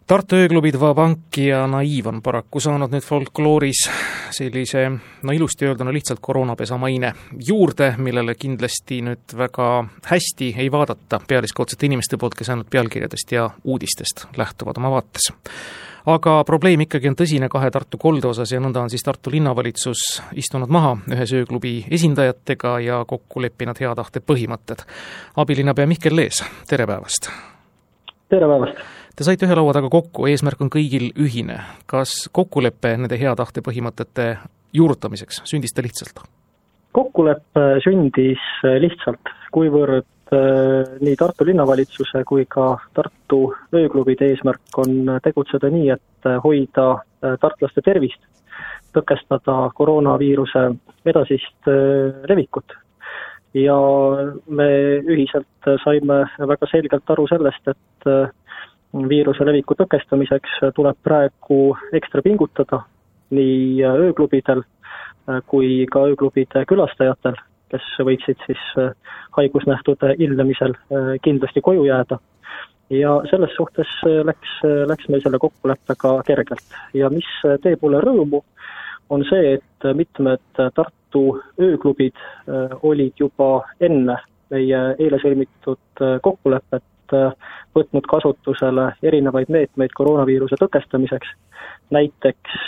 Tartu ööklubid Vabank ja Naiv on paraku saanud nüüd folklooris sellise, ilusti öelduna lihtsalt koroonapesa maine juurde, millele kindlasti nüüd väga hästi ei vaadata pealiskaudsete inimeste poolt, kes ainult pealkirjadest ja uudistest lähtuvad oma vaates. Aga probleem ikkagi on tõsine 2 Tartu kolde osas ja nõnda on siis Tartu linnavalitsus istunud maha ühes ööklubi esindajatega ja kokku leppinud hea tahte põhimõtted. Abilinnapea Mihkel Lees, tere päevast! Tere päevast! Te saite ühe laua taga kokku, eesmärk on kõigil ühine. Kas kokkulepe nende hea tahte põhimõtete juurutamiseks sündis ta lihtsalt? Kokkulepe sündis lihtsalt, kuivõrd nii Tartu linnavalitsuse kui ka Tartu ööklubide eesmärk on tegutseda nii, et hoida tartlaste tervist, tõkestada koroonaviiruse edasist levikut. Ja me ühiselt saime väga selgelt aru sellest, et viiruse leviku tõkestamiseks tuleb praegu ekstra pingutada nii ööklubidel kui ka ööklubide külastajatel, kes võiksid siis haigusnähtude ilmnemisel kindlasti koju jääda. Ja selles suhtes läks meil selle kokkuleppega kergelt. Ja mis teeb mulle rõõmu, on see, et mitmed Tartu ööklubid olid juba enne meie eile sõlmitud kokkulepet võtnud kasutusele erinevaid meetmeid koroonaviiruse tõkestamiseks, näiteks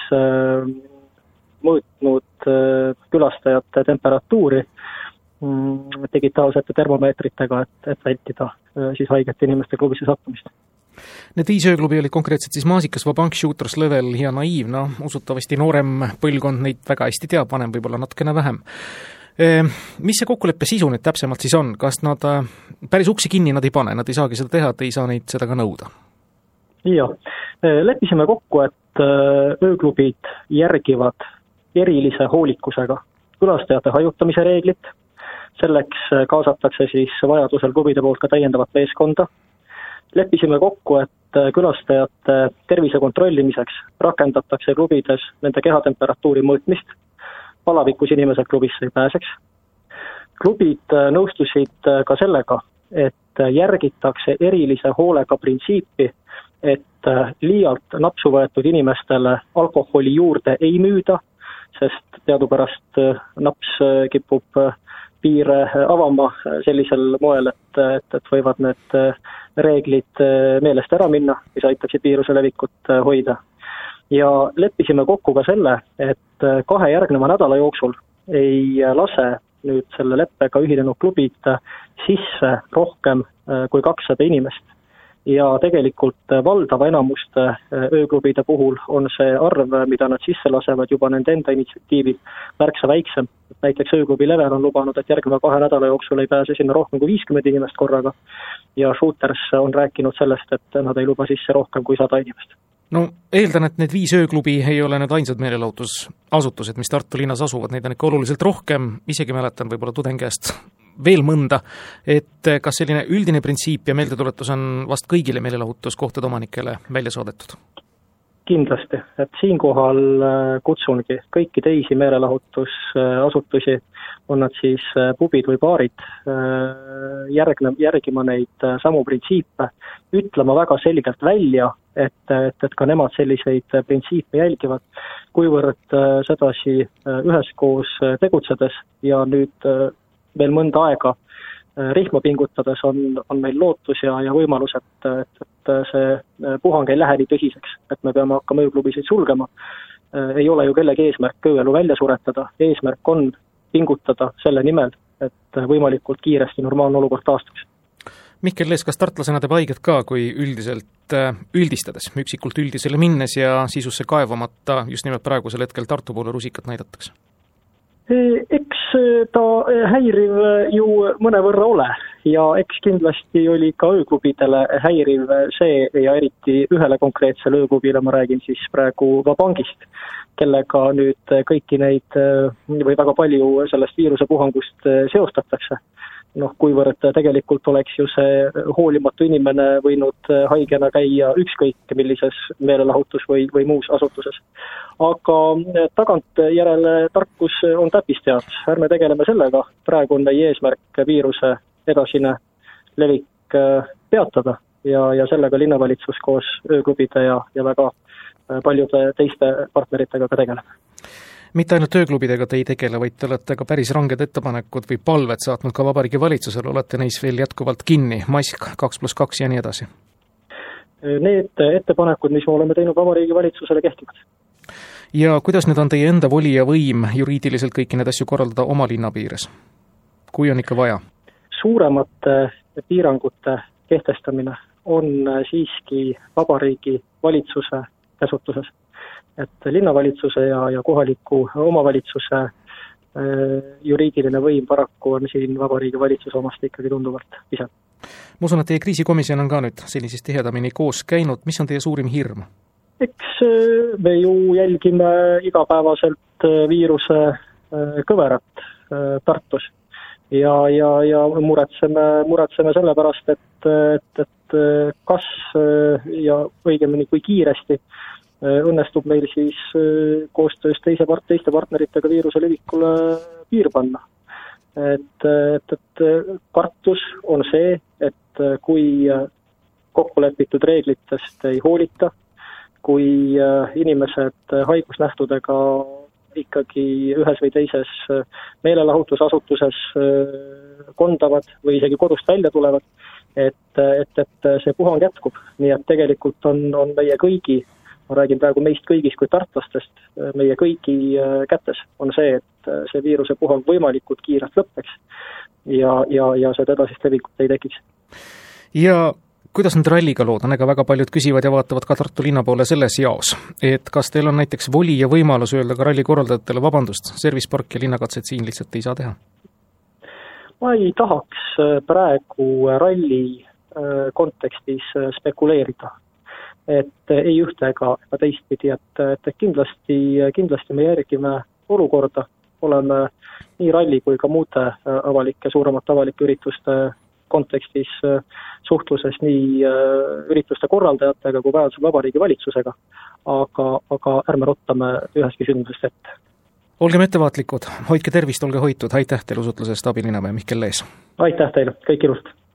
mõõtnud külastajate temperatuuri digitaalsete termomeetritega, et vältida siis haigete inimeste klubisse sattumist. Need 5 ööklubi olid konkreetselt siis Maasikas, Vabank, Shooters, Level ja Naiv, usutavasti noorem põlvkond neid väga hästi teab, vanem võib-olla natukene vähem. Mis see kokkuleppe sisu nüüd täpsemalt siis on? Kas nad päris uksi kinni nad ei pane, nad ei saagi seda teha, et ei saa neid seda ka nõuda? Jah, leppisime kokku, et ööklubid järgivad erilise hoolikusega külastajate hajutamise reeglit, selleks kaasatakse siis vajadusel klubide poolt ka täiendavat meeskonda. Leppisime kokku, et külastajate tervise kontrollimiseks rakendatakse klubides nende kehatemperatuuri mõõtmist, palavikus inimesed klubisse ei pääseks. Klubid nõustusid ka sellega, et järgitakse erilise hoolega printsiipi, et liialt napsu võetud inimestele alkoholi juurde ei müüda, sest teadupärast naps kipub piire avama sellisel moel, et võivad need reeglid meelest ära minna, mis aitaksid viiruse levikut hoida. Ja leppisime kokku ka selle, et 2 järgneva nädala jooksul ei lase nüüd selle leppega ühinenud klubid sisse rohkem kui 200 inimest. Ja tegelikult valdava enamuste ööklubide puhul on see arv, mida nad sisse lasevad juba nende enda initsiatiivil märksa väiksem. Näiteks ööklubi Level on lubanud, et järgneva 2 nädala jooksul ei pääse sinna rohkem kui 50 inimest korraga. Ja Shooters on rääkinud sellest, et nad ei luba sisse rohkem kui 100 inimest. Eeldan, et need 5 ööklubi ei ole need ainsad meelelahutusasutused, mis Tartu linnas asuvad, neid on ikka oluliselt rohkem, isegi mäletan võib-olla tudengiast veel mõnda, et kas selline üldine printsiip ja meeldetuletus on vast kõigile meelelahutuskohtade omanikele välja saadetud? Kindlasti, et siinkohal kutsungi kõiki teisi meelelahutusasutusi, on nad siis pubid või baarid, järgima neid samu printsiipe, ütlema väga selgelt välja, et ka nemad selliseid printsiipe jälgivad, kuivõrd sedasi üheskoos tegutsedes ja nüüd veel mõnda aega rihma pingutades on meil lootus ja võimalus, et see puhang ei lähe nii tõsiseks, et me peame hakkama ööklubisid sulgema. Ei ole ju kellegi eesmärk ööelu välja suretada, eesmärk on pingutada selle nimel, et võimalikult kiiresti normaalne olukord taastuks. Mihkel Lees, kas tartlasena teeb haiget ka, kui üldiselt üldistades, üksikult üldisele minnes ja sisusse kaevamata just nimelt praegusel hetkel Tartu poole rusikat näidatakse? Eks ta häiriv ju mõnevõrra ole ja eks kindlasti oli ka ööklubidele häiriv see ja eriti ühele konkreetsele ööklubile, ma räägin siis praegu Vabankist, kellega nüüd kõiki neid või väga palju sellest viirusepuhangust seostatakse. Kuivõrd tegelikult oleks ju see hoolimatu inimene võinud haigena käia ükskõik millises meelelahutus või muus asutuses. Aga tagantjärele tarkus on täppisteadus. Ärme tegeleme sellega. Praegu on meie eesmärk viiruse edasine levik peatada ja sellega linnavalitsus koos ööklubide ja väga paljude teiste partneritega ka tegeleb. Mitte ainult ööklubidega te ei tegele, vaid te olete ka päris ranged ettepanekud või palved saatnud ka Vabariigi Valitsusele, olete neis veel jätkuvalt kinni, mask 2+2 ja nii edasi? Need ettepanekud, mis me oleme teinud Vabariigi Valitsusele, kehtivad. Ja kuidas nüüd on teie enda voli ja võim juriidiliselt kõiki need asju korraldada oma linna piires, kui on ikka vaja? Suuremate piirangute kehtestamine on siiski Vabariigi Valitsuse käsutuses. Et linnavalitsuse ja kohaliku omavalitsuse juriidiline võim paraku on siin Vabariigi Valitsuse omast ikkagi tunduvalt pisem. Ma usun, et teie kriisikomisjon on ka nüüd sellisest tihedamini koos käinud. Mis on teie suurim hirm? Eks me ju jälgime igapäevaselt viiruse kõverat Tartus ja muretseme selle pärast, et kas ja õigemini kui kiiresti õnnestub meil siis koostöös teiste partneritega viiruse levikule piir panna. Et kartus on see, et kui kokkulepitud reeglitest ei hoolita, kui inimesed haigusnähtudega ikkagi ühes või teises meelelahutusasutuses kondavad või isegi kodust välja tulevad, et see puhang jätkub. Nii et tegelikult on meie kõigi, ma räägin praegu meist kõigist kui tartlastest, meie kõigi kätes on see, et see viiruse puhang võimalikult kiirelt lõppeks ja seda edasist levikut ei tekiks. Ja kuidas nüüd ralliga lood on, ega väga paljud küsivad ja vaatavad ka Tartu linna poole selles jaos, et kas teil on näiteks voli ja võimalus öelda ka ralli korraldajatele vabandust, Service Park ja linnakatset siin lihtsalt ei saa teha? Ma ei tahaks praegu ralli kontekstis spekuleerida, et ei ühte ega teistpidi, et kindlasti me järgime olukorda, oleme nii ralli kui ka muude suuremate avalike ürituste kontekstis suhtluses nii ürituste korraldajatega kui vajadusel Vabariigi Valitsusega, aga ärme rottame üheski sündmusest ette. Olgem ettevaatlikud, hoidke tervist, olge hoitud, aitäh teile usutlusest abilinnapea Mihkel Lees. Aitäh teile, kõik ilusat!